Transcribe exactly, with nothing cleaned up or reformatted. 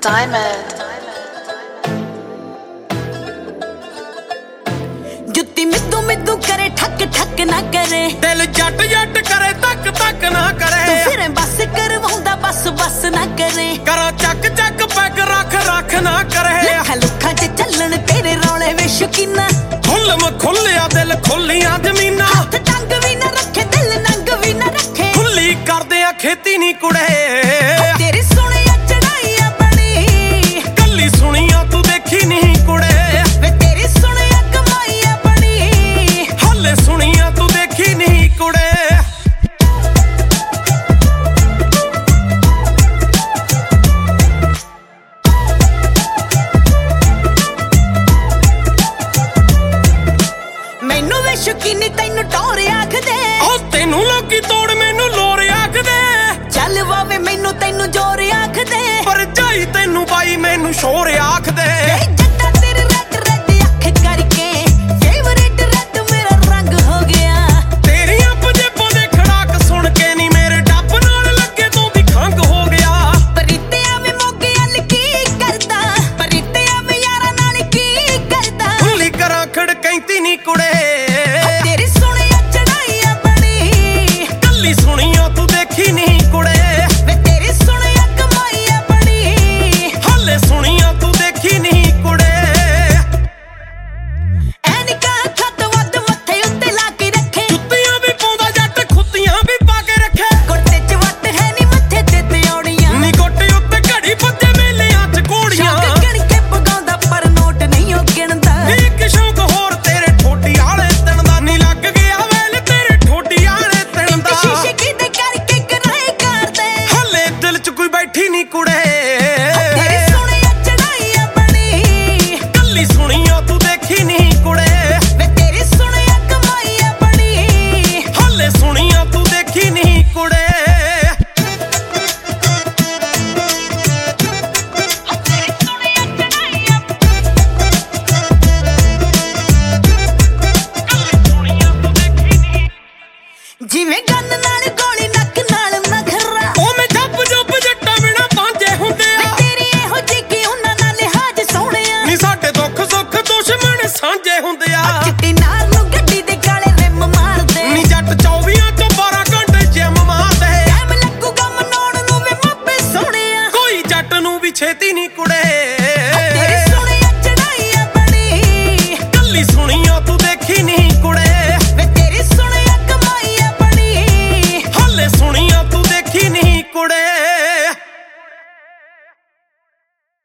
Diamond. जुत्ती मिद्दू मिद्दू करे ठक ठक ना करे, दिल जट जट करे तक तक ना करे। तू फिर बस करवाउंदा बस बस ना करे, करा चक चक पैग रख रख ना करे। लखा लुखा च चलन तेरे रौले वे शकीना, खुल म खुलिया दिल खुलिया जमीना। हाथ टंग भी ना रखे दिल नंग भी ना रखे, खुली करदे आ खेती नी कुड़े। तेरी सुनिया चढ़ाइया बनी, कल्ली सुनिया तू देखी नहीं कुड़े। वे तेरी सुनिया कमाइया बनी, हले सुनिया तू देखी नहीं कुड़े। मैनू वे शकीनी तैनू टोर आखदे, ओ तेनू लोकी तोड़ मैनू लोर आखदे। चल वावे मैनू तैनू जोर आखदे, पर जाई तेनू बाई मैनू शोर आखदे। जट्टा तेरे रेड रेड अख करके फेवरेट रेड मेरा रंग हो गया। तेरियां पंजेबां दे खड़ाक सुन के नी मेरे डब नाल लगे तों भी खंग हो गया। परित्या में मोगे अल की करदा, परित्या में यारा नाल की करदा। खुली करा खड़कैंती नी कुड़े। तेरी सुनिया चढ़ाइया बनी, कल्ली सुनिया तू देखी नहीं कुड़े। वे तेरी सुनिया कमाइया बनी, हले सुनिया तू देखी नहीं कुड़े। ਐਨਕਾਂ ਅੱਖਾਂ ਤੋਂ ਵੱਧ ਮੱਥੇ ਉੱਤੇ ਲਾ ਕੇ ਰੱਖੇ, ਜੁੱਤੀਆਂ ਵੀ ਪਾਉਂਦਾ ਜੱਟ ਖੁੱਤੀਆਂ ਵੀ ਪਾ ਕੇ ਰੱਖੇ। ਕੁੜਤੇ ਚ ਵੱਟ ਹੈ ਨੀ ਮੱਥੇ ਤੇ ਤਿਉੜੀਆਂ, ਨੀ ਗੋਟੇ ਉੱਤੇ ਘੜੀ ਬੱਜੇ ਮੇਲਿਆਂ ਚ ਘੋੜੀਆਂ। ਸ਼ੌਕ ਗਿਣ ਕੇ ਪਗਾਉਂਦਾ ਪਰ ਨੋਟ ਨਹੀਂ ਉਹ ਗਿਣਦਾ। ਇੱਕ ਸ਼ੌਕ ਹੋਰ ਤੇਰੇ ਠੋਡੀ ਆਲੇ ਤਣ ਦਾ। ਨੀ ਲੱਗ ਗਿਆ ਵੈਲ ਤੇਰੇ ਠੋਡੀ ਆਲੇ ਤਣ ਦਾ। ਸ਼ੀਸ਼ੇ ਕਿਤੇ ਕਰਕੇ ਕਰਾਏ ਕਰਦੇ, ਹਲੇ ਦਿਲ ਚ ਕੋਈ ਬੈਠੀ ਨੀ ਕੁੜੇ। ਤੇਰੀ ਸੁਣਿਆ ਚੜਾਈਆ ਬਣੀ, ਕੱਲੀ ਸੁਣੀਆਂ ਤੂੰ ਦੇਖੀ ਨਹੀਂ ਕੁੜੇ। ਵੇ ਤੇਰੀ ਸੁਣਿਆ ਕਮਾਈਆ ਬਣੀ, ਹਲੇ ਸੁਣੀਆਂ ਤੂੰ ਦੇਖੀ ਨਹੀਂ ਕੁੜੇ। ਤੇਰੀ ਸੁਣਿਆ ਚੜਾਈਆ, ਸੁਣੀਆਂ ਤੂੰ ਦੇਖੀ ਨਹੀਂ। ਜਿਵੇਂ ਗੰਨ ਨਾਲ ਗੋਲੀ ਨੱਕ ਨਾਲ ਨਖਰਾ। ਉਹ ਮੈਂ ਜੱਬ ਜੱਬ ਜੱਟਾਂ ਬਿਨਾ ਬਾਂਝੇ ਹੁੰਦੇ ਵੇ ਆ। ਤੇਰੀ ਇਹੋ ਜਿਹੀ ਕਿ ਉਹਨਾਂ ਨਾਲ ਲਿਹਾਜ਼ ਸੋਹਣਿਆ, ਨੀ ਸਾਡੇ ਦੁੱਖ ਸੁੱਖ ਦੁਸ਼ਮਣ ਸਾਂਝੇ ਹੁੰਦੇ ਆ।